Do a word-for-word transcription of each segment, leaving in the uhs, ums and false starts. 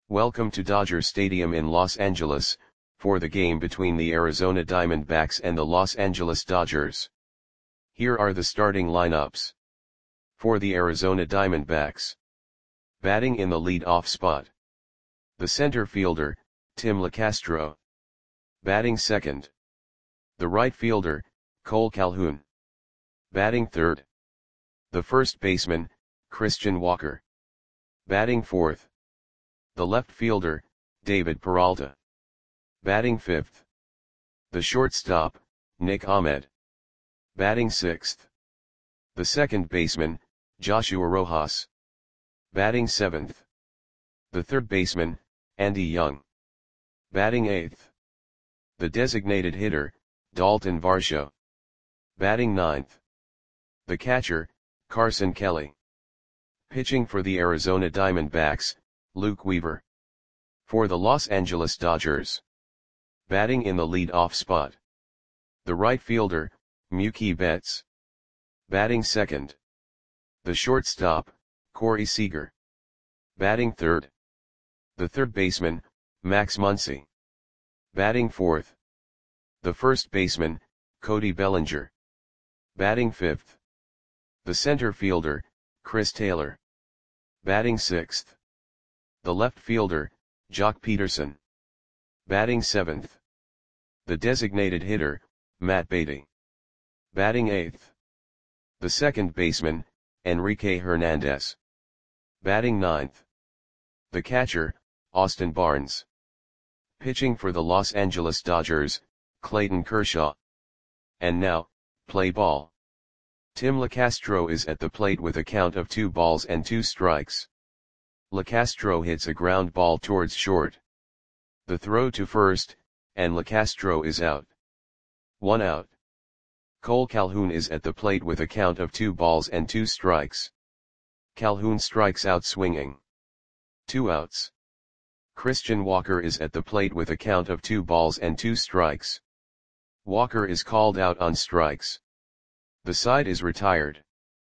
Welcome to Dodger Stadium in Los Angeles, for the game between the Arizona Diamondbacks and the Los Angeles Dodgers. Here are the starting lineups. For the Arizona Diamondbacks. Batting in the lead-off spot. The center fielder, Tim Locastro. Batting second. The right fielder, Cole Calhoun. Batting third. The first baseman, Christian Walker. Batting fourth. The left fielder, David Peralta. Batting fifth. The shortstop, Nick Ahmed. Batting sixth. The second baseman, Joshua Rojas. Batting seventh. The third baseman, Andy Young. Batting eighth. The designated hitter, Dalton Varsho. Batting ninth. The catcher, Carson Kelly. Pitching for the Arizona Diamondbacks, Luke Weaver. For the Los Angeles Dodgers. Batting in the lead-off spot. The right fielder, Mookie Betts. Batting second. The shortstop, Corey Seager. Batting third. The third baseman, Max Muncy. Batting fourth. The first baseman, Cody Bellinger. Batting fifth. The center fielder, Chris Taylor. Batting sixth. The left fielder, Joc Pederson. Batting seventh. The designated hitter, Matt Beaty. Batting eighth. The second baseman, Enrique Hernandez. Batting ninth. The catcher, Austin Barnes. Pitching for the Los Angeles Dodgers, Clayton Kershaw. And now, play ball. Tim Locastro is at the plate with a count of two balls and two strikes. Locastro hits a ground ball towards short. The throw to first, and Locastro is out. One out. Cole Calhoun is at the plate with a count of two balls and two strikes. Calhoun strikes out swinging. Two outs. Christian Walker is at the plate with a count of two balls and two strikes. Walker is called out on strikes. The side is retired.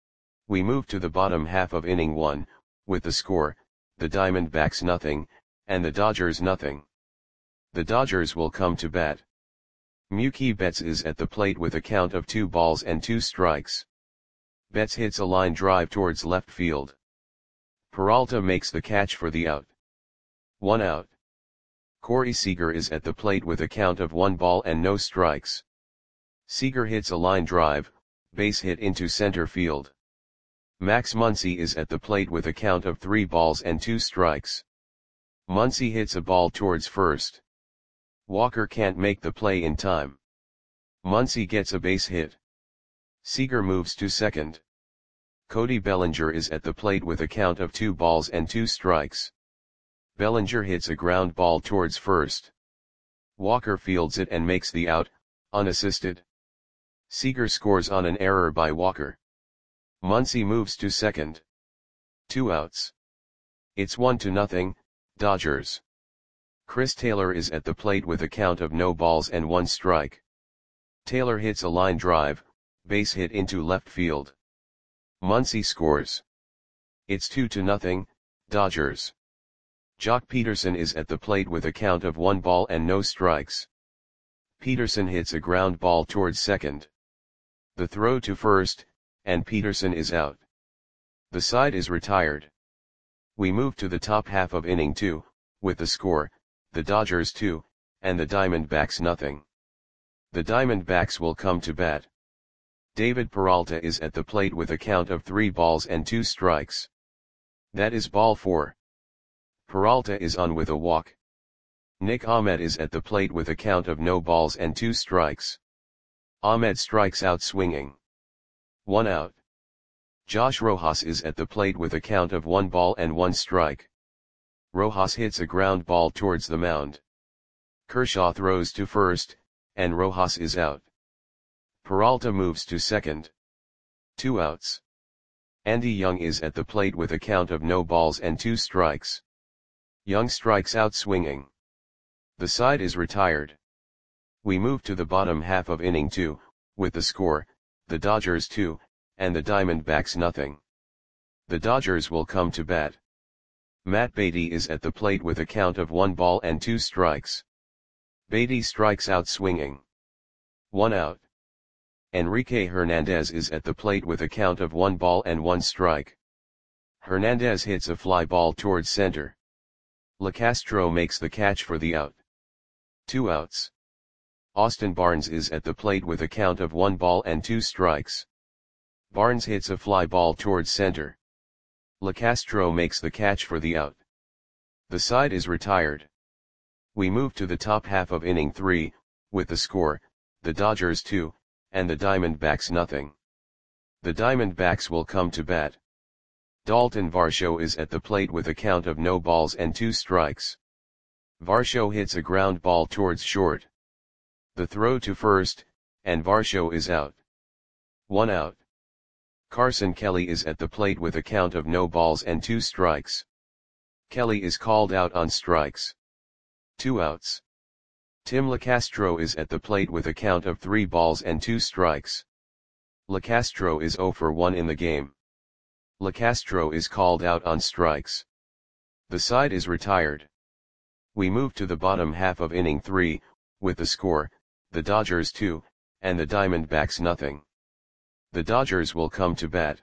We move to the bottom half of inning one, with the score, the Diamondbacks nothing, and the Dodgers nothing. The Dodgers will come to bat. Mookie Betts is at the plate with a count of two balls and two strikes. Betts hits a line drive towards left field. Peralta makes the catch for the out. One out. Corey Seager is at the plate with a count of one ball and no strikes. Seager hits a line drive, base hit into center field. Max Muncy is at the plate with a count of three balls and two strikes. Muncy hits a ball towards first. Walker can't make the play in time. Muncy gets a base hit. Seager moves to second. Cody Bellinger is at the plate with a count of two balls and two strikes. Bellinger hits a ground ball towards first. Walker fields it and makes the out, unassisted. Seager scores on an error by Walker. Muncy moves to second. Two outs. It's one to nothing, Dodgers. Chris Taylor is at the plate with a count of no balls and one strike. Taylor hits a line drive, base hit into left field. Muncy scores. It's two to nothing, Dodgers. Joc Pederson is at the plate with a count of one ball and no strikes. Pederson hits a ground ball towards second. The throw to first, and Pederson is out. The side is retired. We move to the top half of inning two, with the score, the Dodgers two, and the Diamondbacks nothing. The Diamondbacks will come to bat. David Peralta is at the plate with a count of three balls and two strikes. That is ball four. Peralta is on with a walk. Nick Ahmed is at the plate with a count of no balls and two strikes. Ahmed strikes out swinging. One out. Josh Rojas is at the plate with a count of one ball and one strike. Rojas hits a ground ball towards the mound. Kershaw throws to first, and Rojas is out. Peralta moves to second. Two outs. Andy Young is at the plate with a count of no balls and two strikes. Young strikes out swinging. The side is retired. We move to the bottom half of inning two, with the score, the Dodgers two, and the Diamondbacks nothing. The Dodgers will come to bat. Matt Beatty is at the plate with a count of one ball and two strikes. Beatty strikes out swinging. One out. Enrique Hernandez is at the plate with a count of one ball and one strike. Hernandez hits a fly ball towards center. LeCastro makes the catch for the out. Two outs. Austin Barnes is at the plate with a count of one ball and two strikes. Barnes hits a fly ball towards center. LeCastro makes the catch for the out. The side is retired. We move to the top half of inning three, with the score, the Dodgers two, and the Diamondbacks nothing. The Diamondbacks will come to bat. Dalton Varsho is at the plate with a count of no balls and two strikes. Varsho hits a ground ball towards short. The throw to first, and Varsho is out. One out. Carson Kelly is at the plate with a count of no balls and two strikes. Kelly is called out on strikes. Two outs. Tim LeCastro is at the plate with a count of three balls and two strikes. LeCastro is zero for one in the game. LeCastro is called out on strikes. The side is retired. We move to the bottom half of inning three, with the score, the Dodgers two, and the Diamondbacks nothing. The Dodgers will come to bat.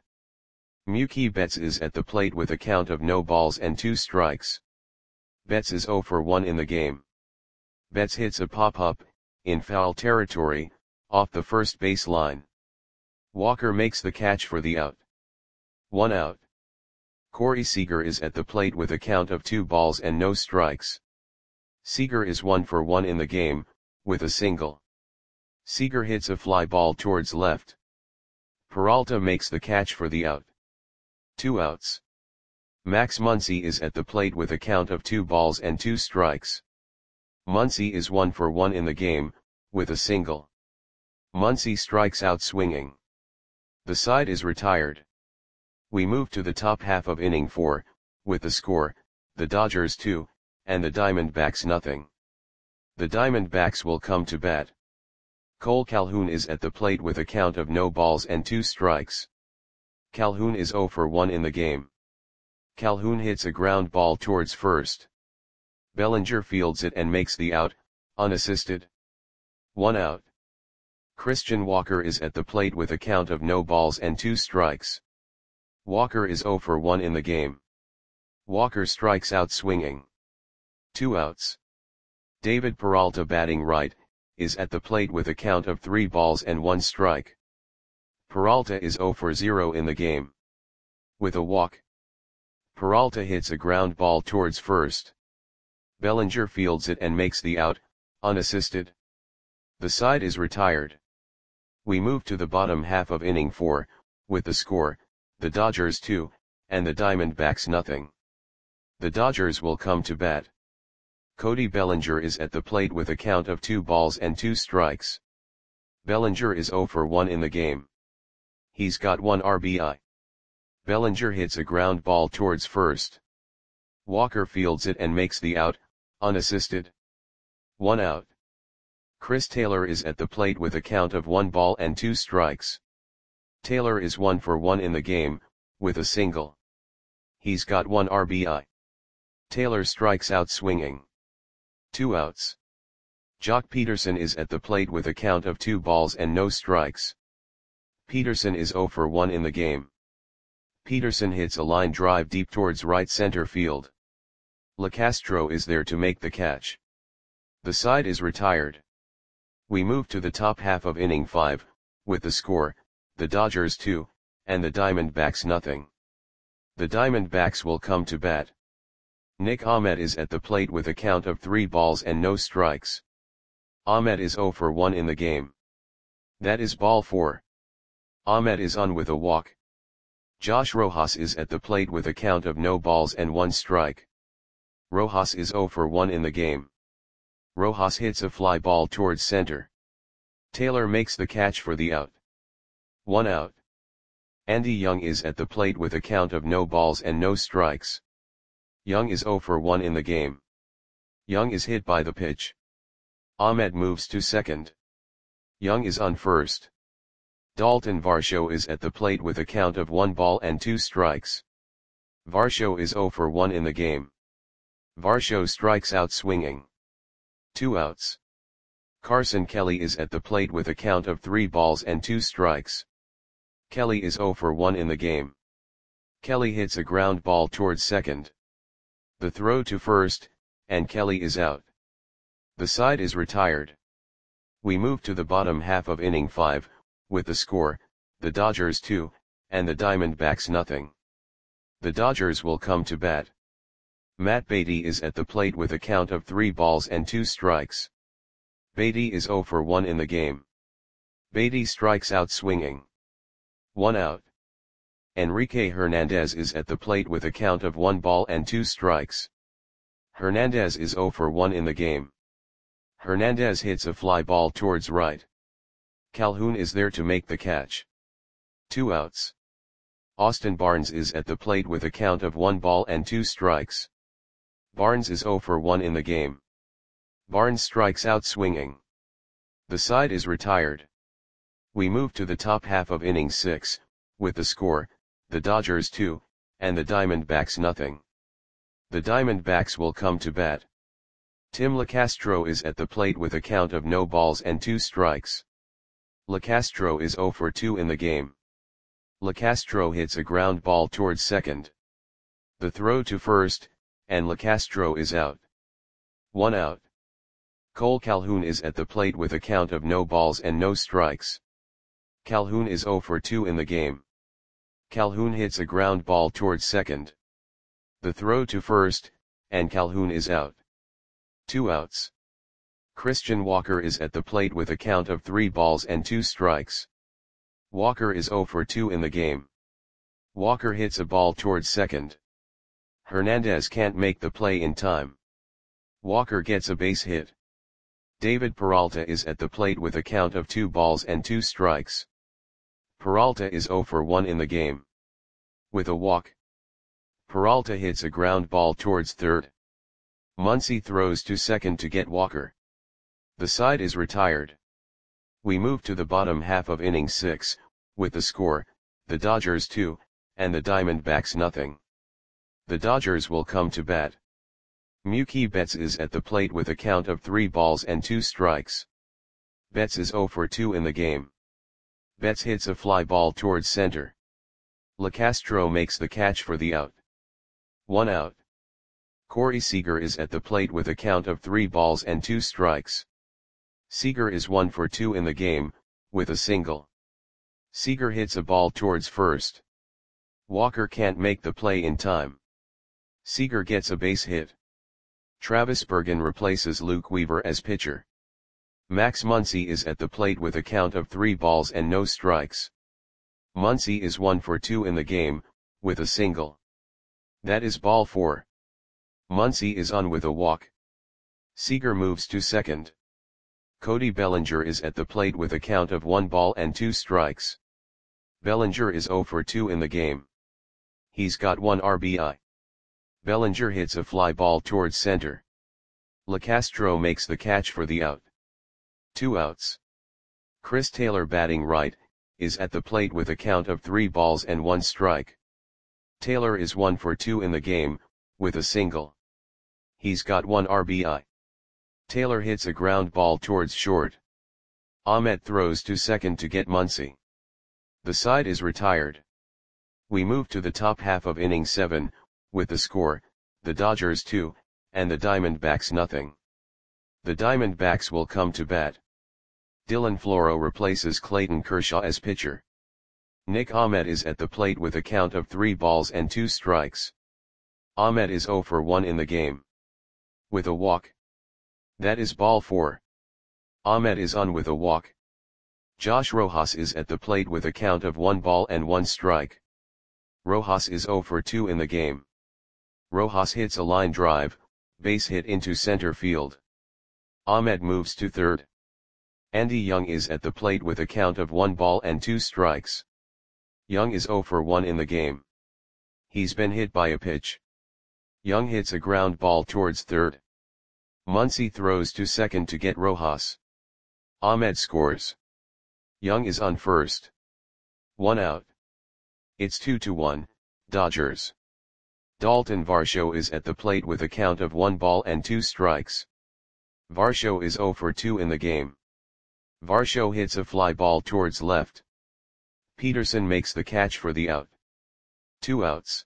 Mookie Betts is at the plate with a count of no balls and two strikes. Betts is zero for one in the game. Betts hits a pop-up, in foul territory, off the first base line. Walker makes the catch for the out. One out. Corey Seager is at the plate with a count of two balls and no strikes. Seager is one for one in the game, with a single. Seager hits a fly ball towards left. Peralta makes the catch for the out. Two outs. Max Muncy is at the plate with a count of two balls and two strikes. Muncy is one for one in the game, with a single. Muncy strikes out swinging. The side is retired. We move to the top half of inning four, with the score, the Dodgers two, and the Diamondbacks nothing. The Diamondbacks will come to bat. Cole Calhoun is at the plate with a count of no balls and two strikes. Calhoun is zero for one in the game. Calhoun hits a ground ball towards first. Bellinger fields it and makes the out, unassisted. One out. Christian Walker is at the plate with a count of no balls and two strikes. Walker is zero for one in the game. Walker strikes out swinging. Two outs. David Peralta batting right, is at the plate with a count of three balls and one strike. Peralta is zero for zero in the game. With a walk. Peralta hits a ground ball towards first. Bellinger fields it and makes the out, unassisted. The side is retired. We move to the bottom half of inning four, with the score, the Dodgers two, and the Diamondbacks nothing. The Dodgers will come to bat. Cody Bellinger is at the plate with a count of two balls and two strikes. Bellinger is zero for one in the game. He's got one R B I. Bellinger hits a ground ball towards first. Walker fields it and makes the out, unassisted. One out. Chris Taylor is at the plate with a count of one ball and two strikes. Taylor is one for one in the game, with a single. He's got one R B I. Taylor strikes out swinging. Two outs. Jock Peterson is at the plate with a count of two balls and no strikes. Peterson is zero for one in the game. Peterson hits a line drive deep towards right center field. LeCastro is there to make the catch. The side is retired. We move to the top half of inning five, with the score, the Dodgers two, and the Diamondbacks nothing. The Diamondbacks will come to bat. Nick Ahmed is at the plate with a count of three balls and no strikes. Ahmed is zero for one in the game. That is ball four. Ahmed is on with a walk. Josh Rojas is at the plate with a count of no balls and one strike. Rojas is zero for one in the game. Rojas hits a fly ball towards center. Taylor makes the catch for the out. One out. Andy Young is at the plate with a count of no balls and no strikes. Young is zero for one in the game. Young is hit by the pitch. Ahmed moves to second. Young is on first. Dalton Varsho is at the plate with a count of one ball and two strikes. Varsho is zero for one in the game. Varsho strikes out swinging. Two outs. Carson Kelly is at the plate with a count of three balls and two strikes. Kelly is zero for one in the game. Kelly hits a ground ball towards second. The throw to first, and Kelly is out. The side is retired. We move to the bottom half of inning five, with the score, the Dodgers two, and the Diamondbacks nothing. The Dodgers will come to bat. Matt Beatty is at the plate with a count of three balls and two strikes. Beatty is zero for one in the game. Beatty strikes out swinging. One out. Enrique Hernandez is at the plate with a count of one ball and two strikes. Hernandez is zero for one in the game. Hernandez hits a fly ball towards right. Calhoun is there to make the catch. Two outs. Austin Barnes is at the plate with a count of one ball and two strikes. Barnes is zero for one in the game. Barnes strikes out swinging. The side is retired. We move to the top half of inning six, with the score, the Dodgers two, and the Diamondbacks nothing. The Diamondbacks will come to bat. Tim LeCastro is at the plate with a count of no balls and two strikes. LeCastro is zero for two in the game. LeCastro hits a ground ball towards second. The throw to first, and LeCastro is out. One out. Cole Calhoun is at the plate with a count of no balls and no strikes. Calhoun is zero for two in the game. Calhoun hits a ground ball towards second. The throw to first, and Calhoun is out. Two outs. Christian Walker is at the plate with a count of three balls and two strikes. Walker is zero for two in the game. Walker hits a ball towards second. Hernandez can't make the play in time. Walker gets a base hit. David Peralta is at the plate with a count of two balls and two strikes. Peralta is zero for one in the game. With a walk. Peralta hits a ground ball towards third. Muncy throws to second to get Walker. The side is retired. We move to the bottom half of inning six, with the score, the Dodgers two, and the Diamondbacks nothing. The Dodgers will come to bat. Mookie Betts is at the plate with a count of three balls and two strikes. Betts is zero for two in the game. Betts hits a fly ball towards center. LeCastro makes the catch for the out. One out. Corey Seager is at the plate with a count of three balls and two strikes. Seager is one for two in the game, with a single. Seager hits a ball towards first. Walker can't make the play in time. Seager gets a base hit. Travis Bergen replaces Luke Weaver as pitcher. Max Muncy is at the plate with a count of three balls and no strikes. Muncy is one for two in the game, with a single. That is ball four. Muncy is on with a walk. Seager moves to second. Cody Bellinger is at the plate with a count of one ball and two strikes. Bellinger is zero for two in the game. He's got one R B I. Bellinger hits a fly ball towards center. LeCastro makes the catch for the out. Two outs. Chris Taylor, batting right, is at the plate with a count of three balls and one strike. Taylor is one for two in the game, with a single. He's got one R B I. Taylor hits a ground ball towards short. Ahmet throws to second to get Muncy. The side is retired. We move to the top half of inning seven, with the score, the Dodgers two, and the Diamondbacks nothing. The Diamondbacks will come to bat. Dylan Floro replaces Clayton Kershaw as pitcher. Nick Ahmed is at the plate with a count of three balls and two strikes. Ahmed is zero for one in the game. With a walk. That is ball four. Ahmed is on with a walk. Josh Rojas is at the plate with a count of one ball and one strike. Rojas is zero for two in the game. Rojas hits a line drive, base hit into center field. Ahmed moves to third. Andy Young is at the plate with a count of one ball and two strikes. Young is zero for one in the game. He's been hit by a pitch. Young hits a ground ball towards third. Muncy throws to second to get Rojas. Ahmed scores. Young is on first. One out. It's two to one, Dodgers. Dalton Varsho is at the plate with a count of one ball and two strikes. Varsho is zero for two in the game. Varsho hits a fly ball towards left. Peterson makes the catch for the out. Two outs.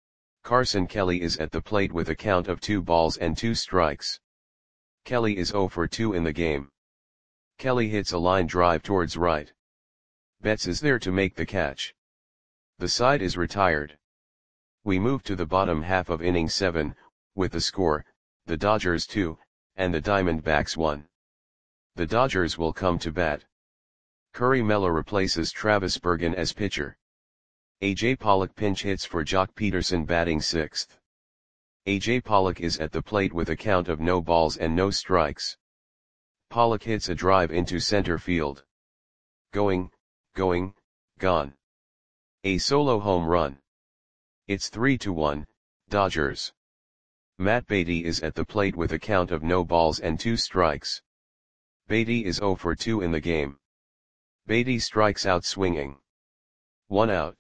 Carson Kelly is at the plate with a count of two balls and two strikes. Kelly is zero for two in the game. Kelly hits a line drive towards right. Betts is there to make the catch. The side is retired. We move to the bottom half of inning seven, with the score, the Dodgers two, and the Diamondbacks one. The Dodgers will come to bat. Curry Mella replaces Travis Bergen as pitcher. A J Pollock pinch hits for Jock Peterson batting sixth. A J Pollock is at the plate with a count of no balls and no strikes. Pollock hits a drive into center field. Going, going, gone. A solo home run. It's three to one, Dodgers. Matt Beatty is at the plate with a count of no balls and two strikes. Beatty is zero for two in the game. Beatty strikes out swinging. One out.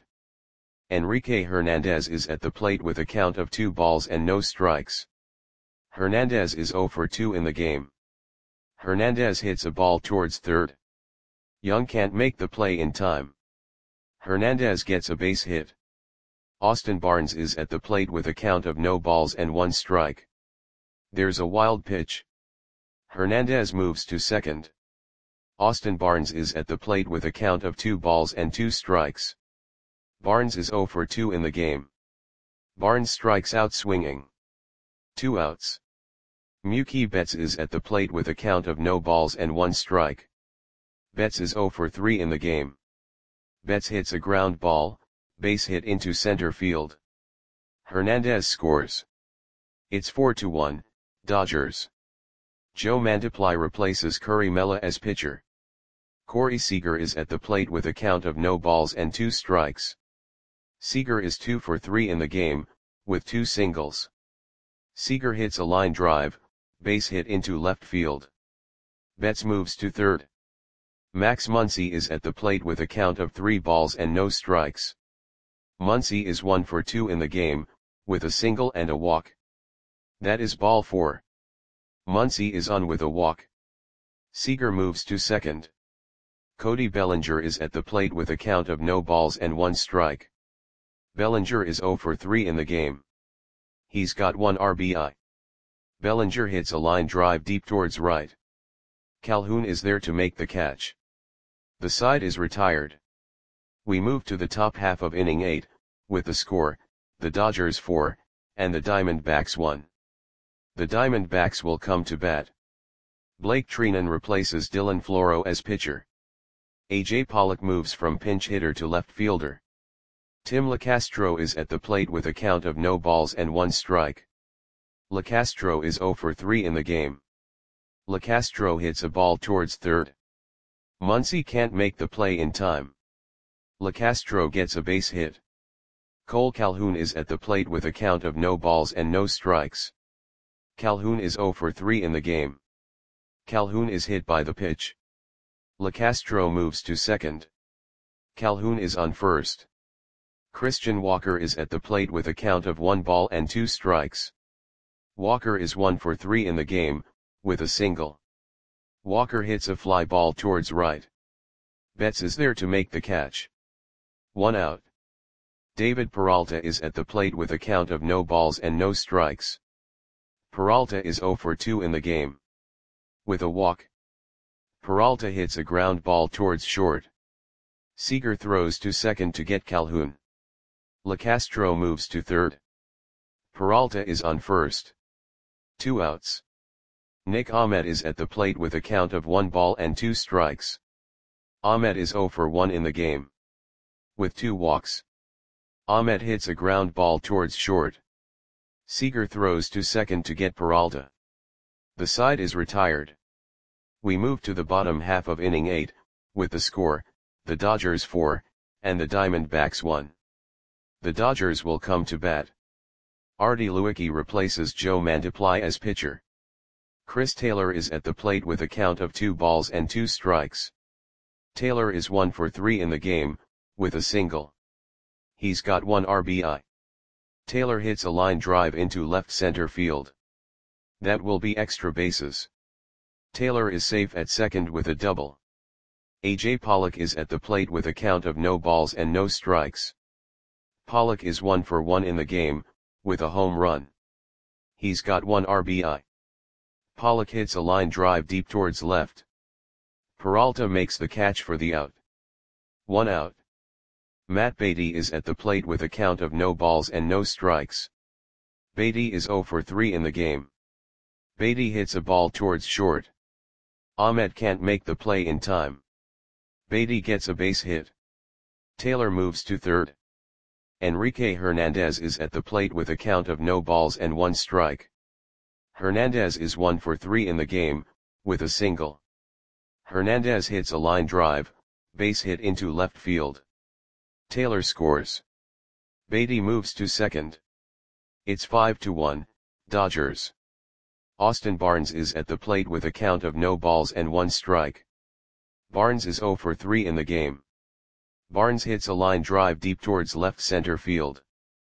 Enrique Hernandez is at the plate with a count of two balls and no strikes. Hernandez is zero for two in the game. Hernandez hits a ball towards third. Young can't make the play in time. Hernandez gets a base hit. Austin Barnes is at the plate with a count of no balls and one strike. There's a wild pitch. Hernandez moves to second. Austin Barnes is at the plate with a count of two balls and two strikes. Barnes is zero for two in the game. Barnes strikes out swinging. Two outs. Mookie Betts is at the plate with a count of no balls and one strike. Betts is zero for three in the game. Betts hits a ground ball, base hit into center field. Hernandez scores. It's four to one, Dodgers. Joe Mantiply replaces Curry Mella as pitcher. Corey Seager is at the plate with a count of no balls and two strikes. Seager is two for three in the game, with two singles. Seager hits a line drive, base hit into left field. Betts moves to third. Max Muncy is at the plate with a count of three balls and no strikes. Muncy is one for two in the game, with a single and a walk. That is ball four. Muncy is on with a walk. Seager moves to second. Cody Bellinger is at the plate with a count of no balls and one strike. Bellinger is zero for three in the game. He's got one R B I. Bellinger hits a line drive deep towards right. Calhoun is there to make the catch. The side is retired. We move to the top half of inning eight, with the score, the Dodgers four, and the Diamondbacks one. The Diamondbacks will come to bat. Blake Treinen replaces Dylan Floro as pitcher. A J Pollock moves from pinch hitter to left fielder. Tim LeCastro is at the plate with a count of no balls and one strike. LeCastro is zero for three in the game. LeCastro hits a ball towards third. Muncy can't make the play in time. LeCastro gets a base hit. Cole Calhoun is at the plate with a count of no balls and no strikes. Calhoun is zero for three in the game. Calhoun is hit by the pitch. LeCastro moves to second. Calhoun is on first. Christian Walker is at the plate with a count of one ball and two strikes. Walker is one for three in the game, with a single. Walker hits a fly ball towards right. Betts is there to make the catch. One out. David Peralta is at the plate with a count of no balls and no strikes. Peralta is zero for two in the game. With a walk. Peralta hits a ground ball towards short. Seager throws to second to get Calhoun. LeCastro moves to third. Peralta is on first. Two outs. Nick Ahmed is at the plate with a count of one ball and two strikes. Ahmed is zero for one in the game. With two walks. Ahmed hits a ground ball towards short. Seager throws to second to get Peralta. The side is retired. We move to the bottom half of inning eight, with the score, the Dodgers four, and the Diamondbacks one. The Dodgers will come to bat. Artie Lewicki replaces Joe Mantiply as pitcher. Chris Taylor is at the plate with a count of two balls and two strikes. Taylor is one for three in the game, with a single. He's got one R B I. Taylor hits a line drive into left center field. That will be extra bases. Taylor is safe at second with a double. A J Pollock is at the plate with a count of no balls and no strikes. Pollock is one for one in the game, with a home run. He's got one R B I. Pollock hits a line drive deep towards left. Peralta makes the catch for the out. One out. Matt Beatty is at the plate with a count of no balls and no strikes. Beatty is zero for three in the game. Beatty hits a ball towards short. Ahmed can't make the play in time. Beatty gets a base hit. Taylor moves to third. Enrique Hernandez is at the plate with a count of no balls and one strike. Hernandez is one for three in the game, with a single. Hernandez hits a line drive, base hit into left field. Taylor scores. Beatty moves to second. It's five to one, Dodgers. Austin Barnes is at the plate with a count of no balls and one strike. Barnes is zero for three in the game. Barnes hits a line drive deep towards left center field.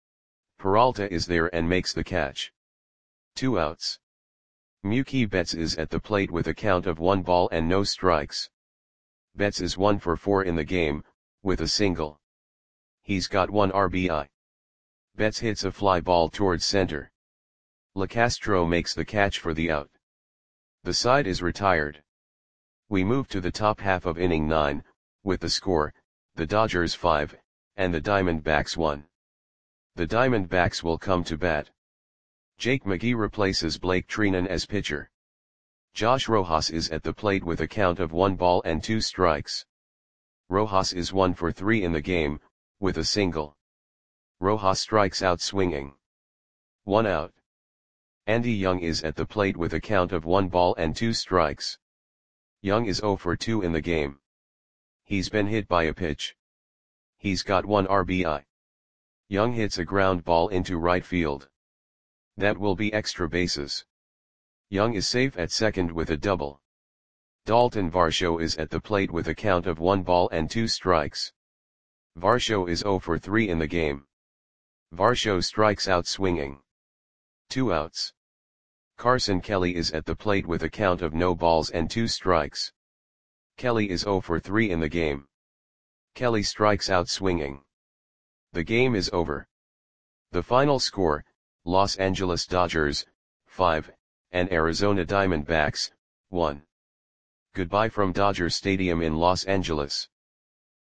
Peralta is there and makes the catch. Two outs. Mookie Betts is at the plate with a count of one ball and no strikes. Betts is one for four in the game, with a single. He's got one R B I. Betts hits a fly ball towards center. LeCastro makes the catch for the out. The side is retired. We move to the top half of inning nine, with the score, the Dodgers five, and the Diamondbacks one. The Diamondbacks will come to bat. Jake McGee replaces Blake Treinen as pitcher. Josh Rojas is at the plate with a count of one ball and two strikes. Rojas is one for three in the game, with a single. Rojas strikes out swinging. One out. Andy Young is at the plate with a count of one ball and two strikes. Young is zero for two in the game. He's been hit by a pitch. He's got one R B I. Young hits a ground ball into right field. That will be extra bases. Young is safe at second with a double. Dalton Varsho is at the plate with a count of one ball and two strikes. Varsho is zero for three in the game. Varsho strikes out swinging. Two outs. Carson Kelly is at the plate with a count of no balls and two strikes. Kelly is zero for three in the game. Kelly strikes out swinging. The game is over. The final score, Los Angeles Dodgers, five, and Arizona Diamondbacks, one. Goodbye from Dodger Stadium in Los Angeles.